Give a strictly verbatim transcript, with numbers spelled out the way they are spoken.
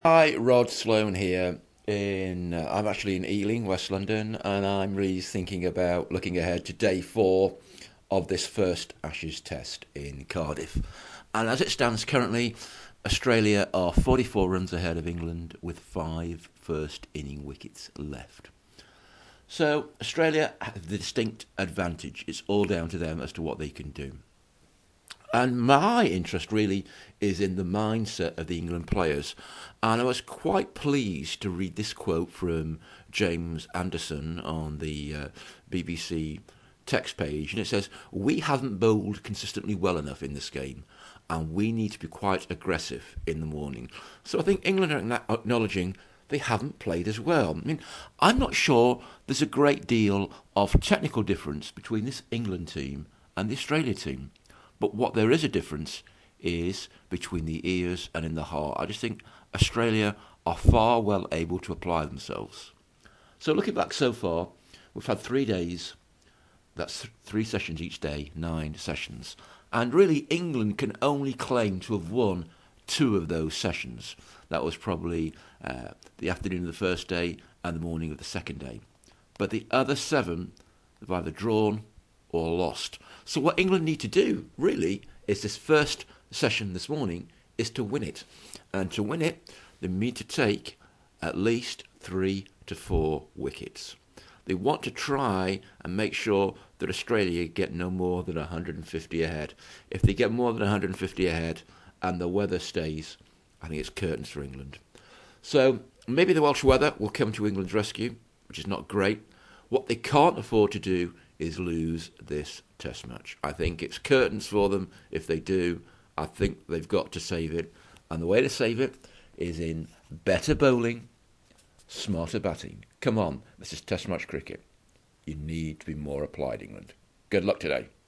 Hi, Rod Sloan here. In uh, I'm actually in Ealing, West London, and I'm really thinking about looking ahead to day four of this first Ashes test in Cardiff. And as it stands currently, Australia are forty-four runs ahead of England with five first inning wickets left. So Australia have the distinct advantage. It's all down to them as to what they can do. And my interest really is in the mindset of the England players. And I was quite pleased to read this quote from James Anderson on the uh, B B C text page. And it says, "We haven't bowled consistently well enough in this game, and we need to be quite aggressive in the morning." So I think England are acknowledging they haven't played as well. I mean, I'm not sure there's a great deal of technical difference between this England team and the Australia team. But what there is a difference is between the ears and in the heart. I just think Australia are far well able to apply themselves. So looking back so far, we've had three days. That's three sessions each day, nine sessions. And really, England can only claim to have won two of those sessions. That was probably uh, the afternoon of the first day and the morning of the second day. But the other seven have either drawn or lost. So what England need to do, really, is this first session this morning, is to win it. And to win it, they need to take at least three to four wickets. They want to try and make sure that Australia get no more than one hundred fifty ahead. If they get more than one hundred fifty ahead and the weather stays, I think it's curtains for England. So maybe the Welsh weather will come to England's rescue, which is not great. What they can't afford to do is lose this test match. I think it's curtains for them. If they do, I think they've got to save it. And the way to save it is in better bowling, smarter batting. Come on, this is test match cricket. You need to be more applied, England. Good luck today.